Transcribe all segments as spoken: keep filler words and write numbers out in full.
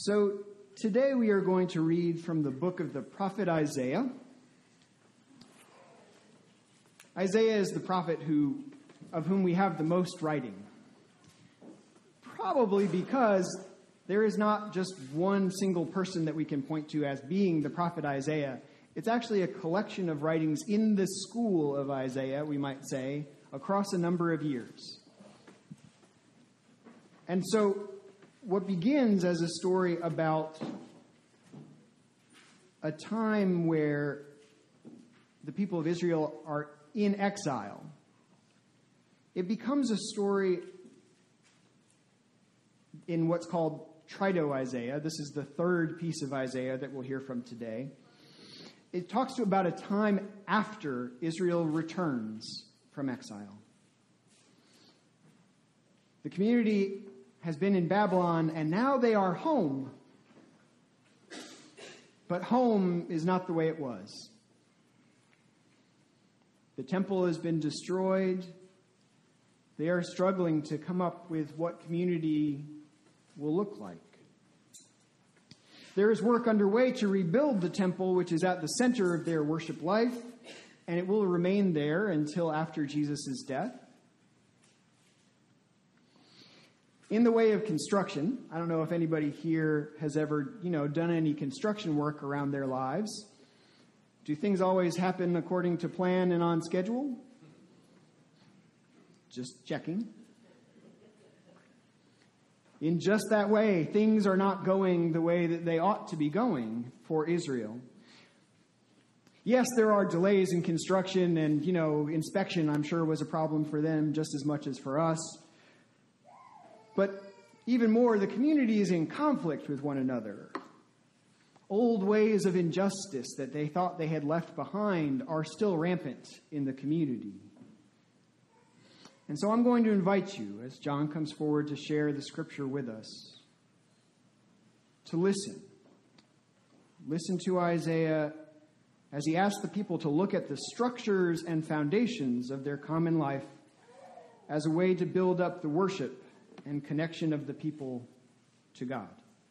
So today we are going to read from the book of the prophet Isaiah. Isaiah is the prophet who, of whom we have the most writing. Probably because there is not just one single person that we can point to as being the prophet Isaiah. It's actually a collection of writings in the school of Isaiah, we might say, across a number of years. And so what begins as a story about a time where the people of Israel are in exile, it becomes a story in what's called Trito-Isaiah. This is the third piece of Isaiah that we'll hear from today. It talks to about a time after Israel returns from exile. The community has been in Babylon, and now they are home. But home is not the way it was. The temple has been destroyed. They are struggling to come up with what community will look like. There is work underway to rebuild the temple, which is at the center of their worship life, and it will remain there until after Jesus' death. In the way of construction, I don't know if anybody here has ever, you know, done any construction work around their lives. Do things always happen according to plan and on schedule? Just checking. In just that way, things are not going the way that they ought to be going for Israel. Yes, there are delays in construction, and, you know, inspection, I'm sure, was a problem for them just as much as for us. But even more, the community is in conflict with one another. Old ways of injustice that they thought they had left behind are still rampant in the community. And so I'm going to invite you, as John comes forward to share the scripture with us, to listen. Listen to Isaiah as he asks the people to look at the structures and foundations of their common life as a way to build up the worship and connection of the people to God.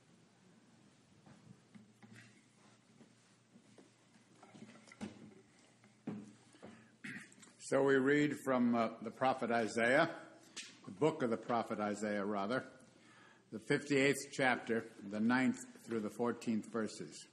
So we read from uh, the prophet Isaiah, the book of the prophet Isaiah, rather, the fifty-eighth chapter, the ninth through the fourteenth verses.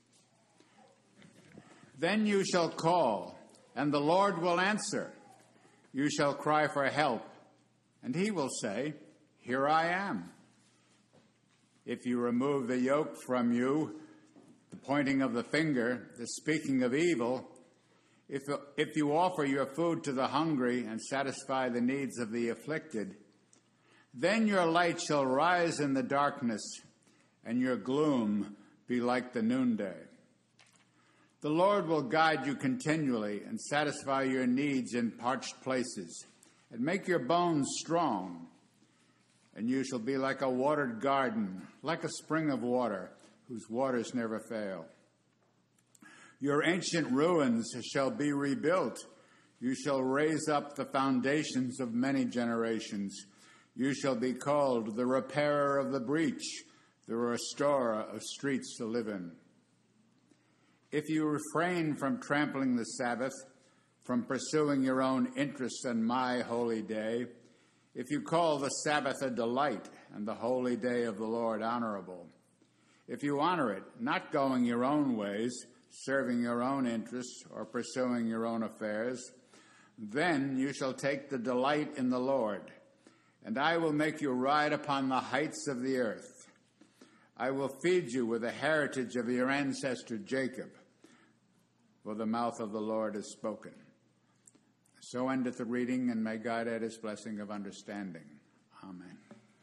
Then you shall call, and the Lord will answer. You shall cry for help, and he will say, Here I am. If you remove the yoke from you, the pointing of the finger, the speaking of evil, If, if you offer your food to the hungry and satisfy the needs of the afflicted, then your light shall rise in the darkness, and your gloom be like the noonday. The Lord will guide you continually and satisfy your needs in parched places, and make your bones strong. And you shall be like a watered garden, like a spring of water, whose waters never fail. Your ancient ruins shall be rebuilt. You shall raise up the foundations of many generations. You shall be called the repairer of the breach, the restorer of streets to live in. If you refrain from trampling the Sabbath, from pursuing your own interests on my holy day, if you call the Sabbath a delight and the holy day of the Lord honorable, if you honor it, not going your own ways, serving your own interests or pursuing your own affairs, then you shall take the delight in the Lord, and I will make you ride upon the heights of the earth. I will feed you with the heritage of your ancestor Jacob, for the mouth of the Lord has spoken. So endeth the reading, and may God add his blessing of understanding. Amen.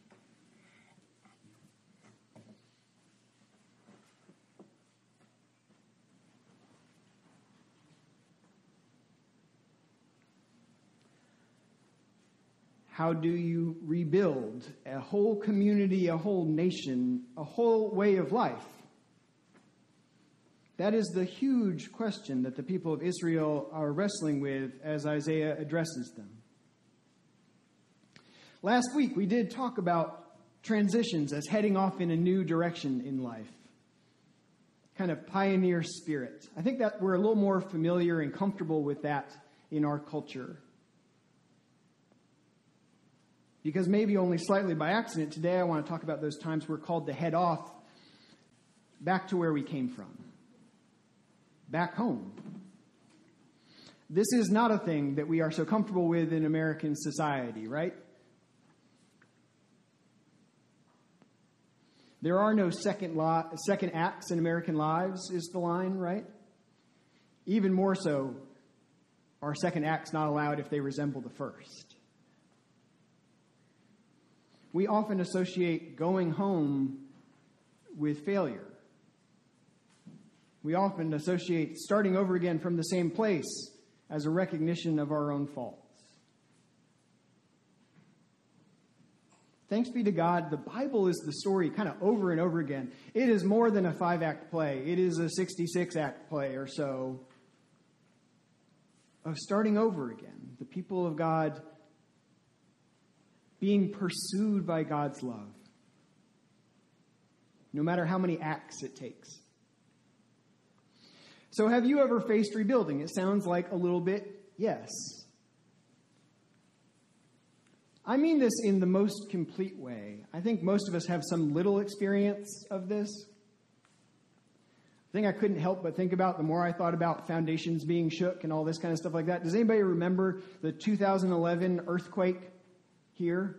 How do you rebuild a whole community, a whole nation, a whole way of life? That is the huge question that the people of Israel are wrestling with as Isaiah addresses them. Last week we did talk about transitions, as heading off in a new direction in life. Kind of pioneer spirit. I think that we're a little more familiar and comfortable with that in our culture. Because maybe only slightly by accident, today I want to talk about those times we're called to head off back to where we came from. Back home. This is not a thing that we are so comfortable with in American society, right? There are no second lo- second acts in American lives, is the line, right? Even more so, are second acts not allowed if they resemble the first? We often associate going home with failure. We often associate starting over again from the same place as a recognition of our own faults. Thanks be to God, the Bible is the story kind of over and over again. It is more than a five-act play. It is a sixty-six-act play or so of starting over again. The people of God being pursued by God's love, no matter how many acts it takes. So have you ever faced rebuilding? It sounds like a little bit yes. I mean this in the most complete way. I think most of us have some little experience of this. The thing I couldn't help but think about the more I thought about foundations being shook and all this kind of stuff like that. Does anybody remember the two thousand eleven earthquake here?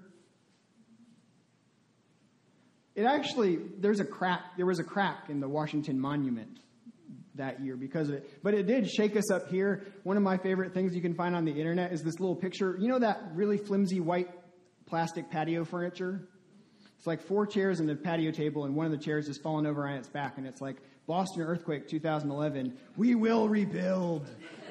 It actually, there's a crack, there was a crack in the Washington Monument that year because of it. But it did shake us up here. One of my favorite things you can find on the internet is this little picture. You know that really flimsy white plastic patio furniture? It's like four chairs and a patio table, and one of the chairs is fallen over on its back, and it's like, Boston earthquake two thousand eleven, we will rebuild.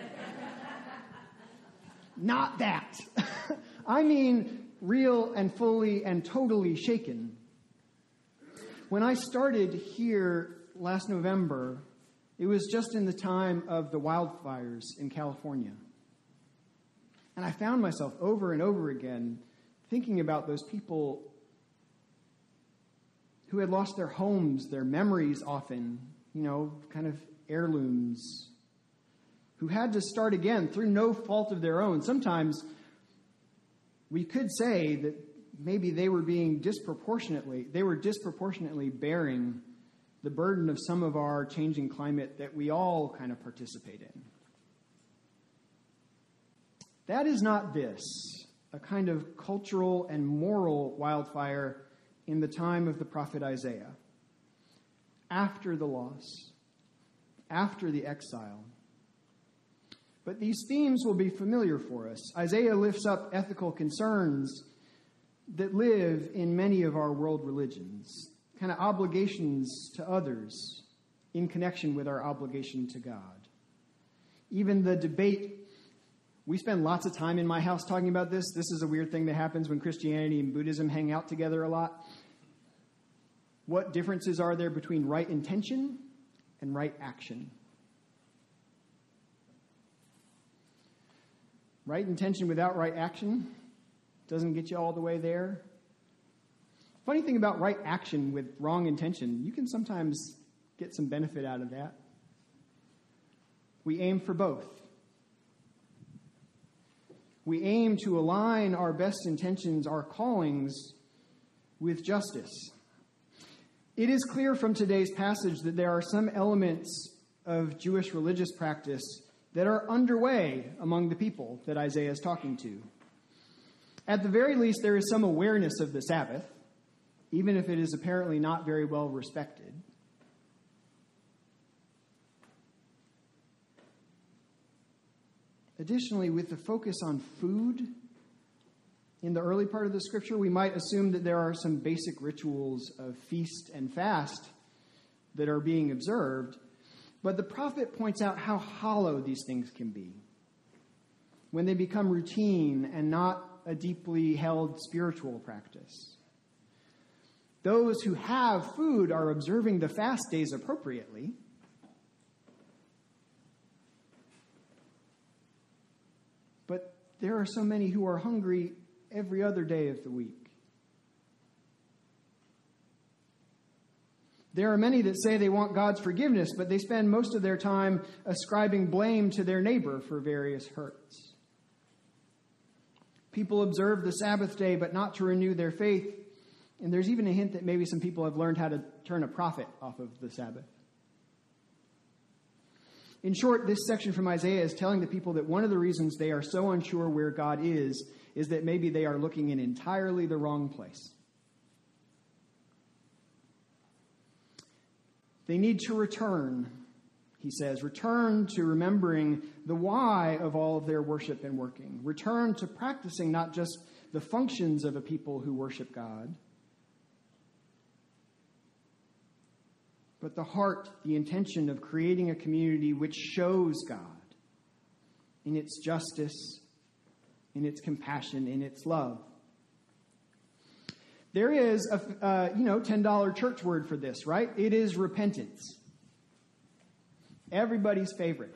Not that. I mean real and fully and totally shaken. When I started here last November, it was just in the time of the wildfires in California. And I found myself over and over again thinking about those people who had lost their homes, their memories often, you know, kind of heirlooms, who had to start again through no fault of their own. Sometimes we could say that maybe they were being disproportionately, they were disproportionately bearing the burden of some of our changing climate that we all kind of participate in. That is not this, a kind of cultural and moral wildfire in the time of the prophet Isaiah. After the loss, after the exile. But these themes will be familiar for us. Isaiah lifts up ethical concerns that live in many of our world religions, kind of obligations to others in connection with our obligation to God. Even the debate, we spend lots of time in my house talking about this. This is a weird thing that happens when Christianity and Buddhism hang out together a lot. What differences are there between right intention and right action? Right intention without right action doesn't get you all the way there. Funny thing about right action with wrong intention, you can sometimes get some benefit out of that. We aim for both. We aim to align our best intentions, our callings, with justice. It is clear from today's passage that there are some elements of Jewish religious practice that are underway among the people that Isaiah is talking to. At the very least, there is some awareness of the Sabbath, even if it is apparently not very well respected. Additionally, with the focus on food in the early part of the scripture, we might assume that there are some basic rituals of feast and fast that are being observed. But the prophet points out how hollow these things can be when they become routine and not a deeply held spiritual practice. Those who have food are observing the fast days appropriately. But there are so many who are hungry every other day of the week. There are many that say they want God's forgiveness, but they spend most of their time ascribing blame to their neighbor for various hurts. People observe the Sabbath day, but not to renew their faith. And there's even a hint that maybe some people have learned how to turn a profit off of the Sabbath. In short, this section from Isaiah is telling the people that one of the reasons they are so unsure where God is, is that maybe they are looking in entirely the wrong place. They need to return, he says, return to remembering the why of all of their worship and working. Return to practicing not just the functions of a people who worship God, but the heart, the intention of creating a community which shows God in its justice, in its compassion, in its love. There is a, uh, you know, ten dollar church word for this, right? It is repentance. Everybody's favorite.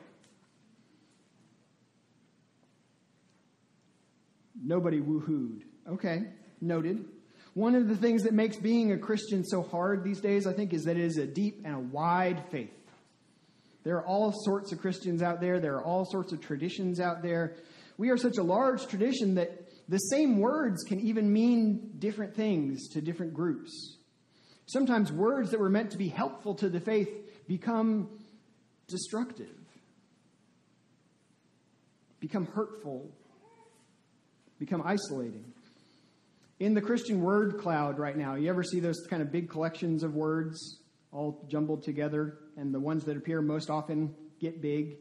Nobody woohooed. Okay, noted. One of the things that makes being a Christian so hard these days, I think, is that it is a deep and a wide faith. There are all sorts of Christians out there. There are all sorts of traditions out there. We are such a large tradition that the same words can even mean different things to different groups. Sometimes words that were meant to be helpful to the faith become destructive, become hurtful, become isolating. In the Christian word cloud right now, you ever see those kind of big collections of words all jumbled together, and the ones that appear most often get big?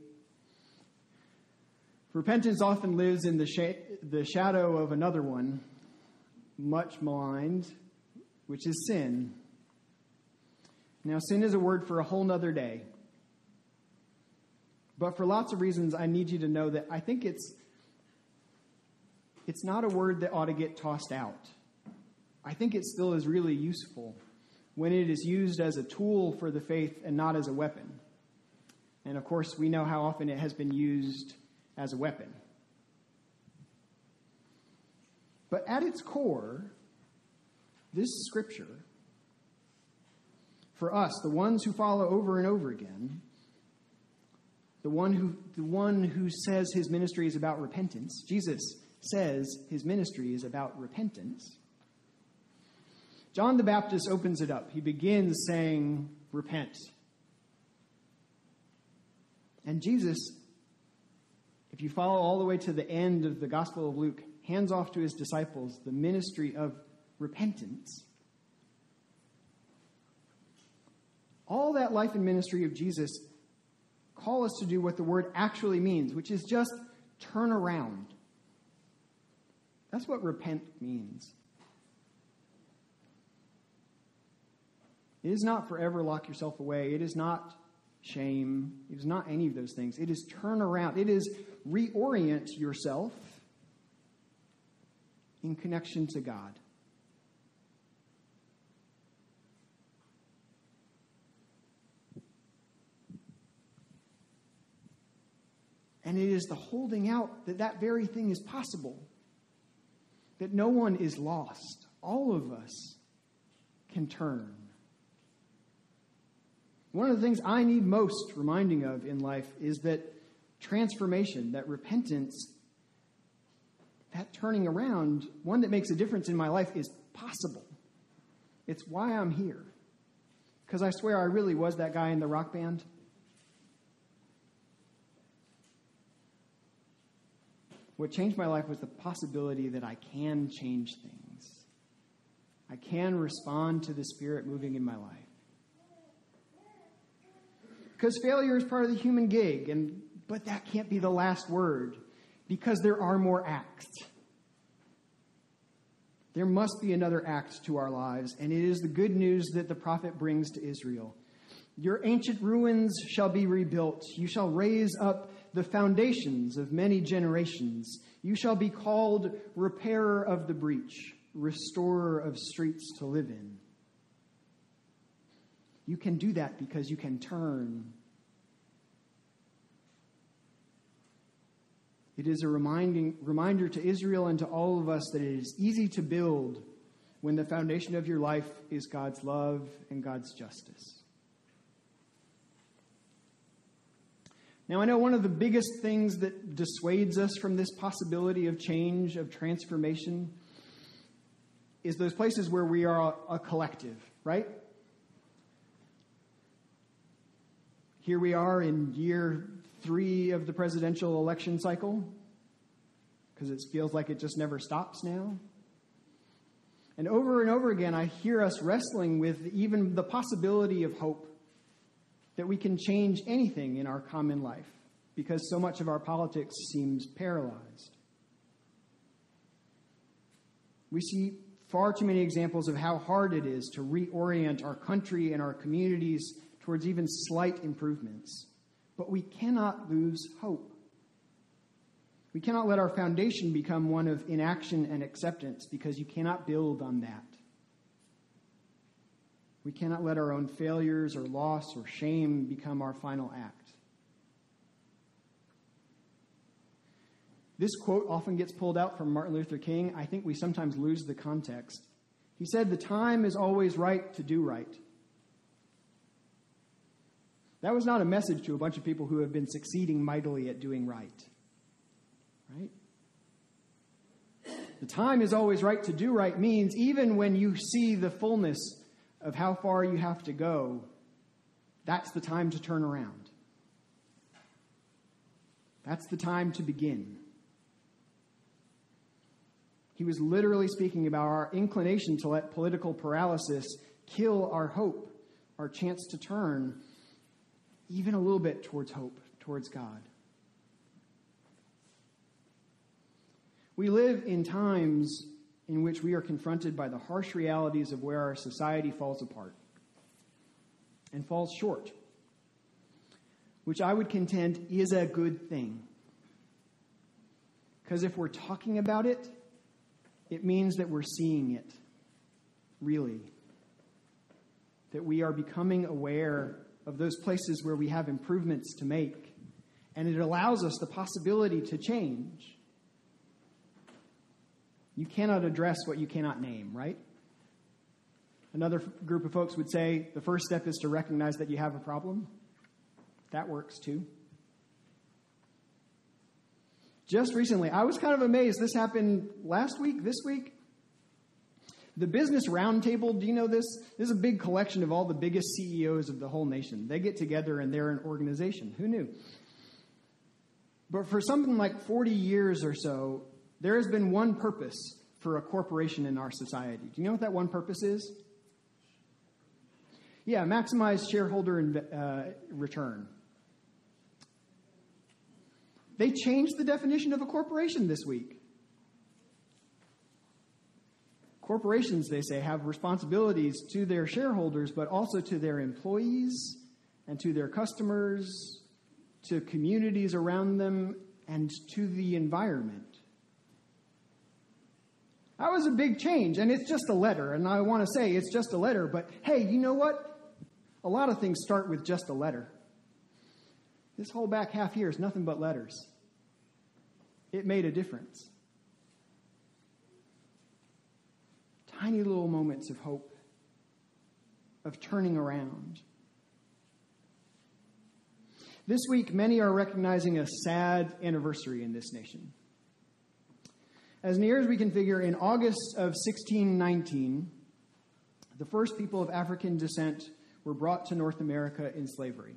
Repentance often lives in the, sh- the shadow of another one, much maligned, which is sin. Now, sin is a word for a whole nother day. But for lots of reasons, I need you to know that I think it's it's not a word that ought to get tossed out. I think it still is really useful when it is used as a tool for the faith and not as a weapon. And of course, we know how often it has been used as a weapon. But at its core, this scripture, for us, the ones who follow over and over again, the one who the one who says his ministry is about repentance, Jesus says his ministry is about repentance. John the Baptist opens it up. He begins saying, repent. And Jesus, if you follow all the way to the end of the Gospel of Luke, hands off to his disciples the ministry of repentance. All that life and ministry of Jesus call us to do what the word actually means, which is just turn around. That's what repent means. It is not forever lock yourself away. It is not shame. It is not any of those things. It is turn around. It is reorient yourself in connection to God. And it is the holding out that that very thing is possible. That no one is lost. All of us can turn. One of the things I need most reminding of in life is that transformation, that repentance, that turning around, one that makes a difference in my life, is possible. It's why I'm here. Because I swear I really was that guy in the rock band. What changed my life was the possibility that I can change things. I can respond to the Spirit moving in my life. Because failure is part of the human gig, and but that can't be the last word, because there are more acts. There must be another act to our lives, and it is the good news that the prophet brings to Israel. Your ancient ruins shall be rebuilt. You shall raise up the foundations of many generations. You shall be called repairer of the breach, restorer of streets to live in. You can do that because you can turn. It is a reminding reminder to Israel and to all of us that it is easy to build, when the foundation of your life is God's love and God's justice. Now, I know one of the biggest things that dissuades us from this possibility of change, of transformation, is those places where we are a collective, right? Here we are in year three of the presidential election cycle, because it feels like it just never stops now. And over and over again, I hear us wrestling with even the possibility of hope, that we can change anything in our common life, because so much of our politics seems paralyzed. We see far too many examples of how hard it is to reorient our country and our communities towards even slight improvements. But we cannot lose hope. We cannot let our foundation become one of inaction and acceptance, because you cannot build on that. We cannot let our own failures or loss or shame become our final act. This quote often gets pulled out from Martin Luther King. I think we sometimes lose the context. He said, "The time is always right to do right." That was not a message to a bunch of people who have been succeeding mightily at doing right. Right? The time is always right to do right means even when you see the fullness of how far you have to go, that's the time to turn around. That's the time to begin. He was literally speaking about our inclination to let political paralysis kill our hope, our chance to turn even a little bit towards hope, towards God. We live in times in which we are confronted by the harsh realities of where our society falls apart and falls short, which I would contend is a good thing. Because if we're talking about it, it means that we're seeing it, really. That we are becoming aware of those places where we have improvements to make, and it allows us the possibility to change. You cannot address what you cannot name, right? Another f- group of folks would say the first step is to recognize that you have a problem. That works too. Just recently, I was kind of amazed. This happened last week, this week. The Business Roundtable, do you know this? This is a big collection of all the biggest C E Os of the whole nation. They get together and they're an organization. Who knew? But for something like forty years or so, there has been one purpose for a corporation in our society. Do you know what that one purpose is? Yeah, maximize shareholder inv- uh, return. They changed the definition of a corporation this week. Corporations, they say, have responsibilities to their shareholders, but also to their employees and to their customers, to communities around them, and to the environment. That was a big change, and it's just a letter, and I want to say it's just a letter, but hey, you know what? A lot of things start with just a letter. This whole back half here is nothing but letters. It made a difference. Tiny little moments of hope, of turning around. This week, many are recognizing a sad anniversary in this nation. As near as we can figure, in August of sixteen nineteen, the first people of African descent were brought to North America in slavery.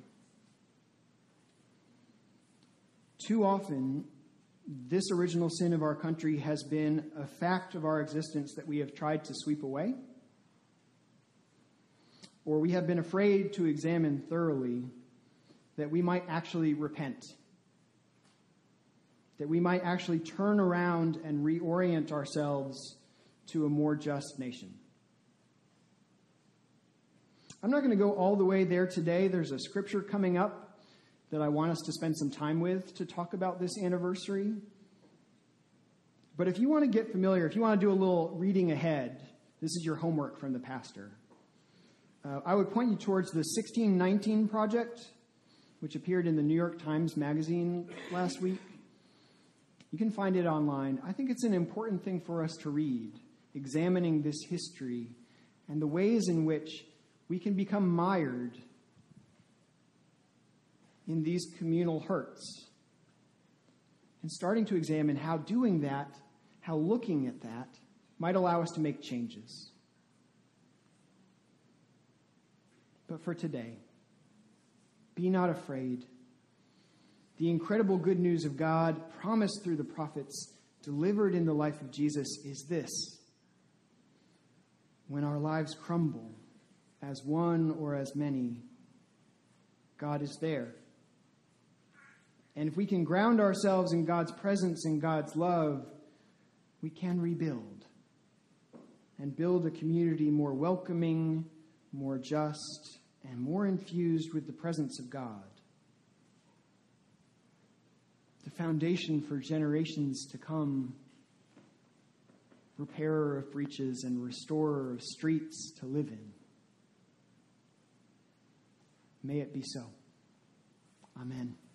Too often, this original sin of our country has been a fact of our existence that we have tried to sweep away, or we have been afraid to examine thoroughly that we might actually repent, that we might actually turn around and reorient ourselves to a more just nation. I'm not going to go all the way there today. There's a scripture coming up that I want us to spend some time with to talk about this anniversary. But if you want to get familiar, if you want to do a little reading ahead, this is your homework from the pastor. Uh, I would point you towards the sixteen nineteen Project, which appeared in the New York Times Magazine last week. You can find it online. I think it's an important thing for us to read. examining this history and the ways in which we can become mired in these communal hurts. And starting to examine how doing that, how looking at that, might allow us to make changes. But for today, be not afraid. The incredible good news of God, promised through the prophets, delivered in the life of Jesus, is this: when our lives crumble, as one or as many, God is there. And if we can ground ourselves in God's presence and God's love, we can rebuild and build a community more welcoming, more just, and more infused with the presence of God. The foundation for generations to come, repairer of breaches and restorer of streets to live in. May it be so. Amen.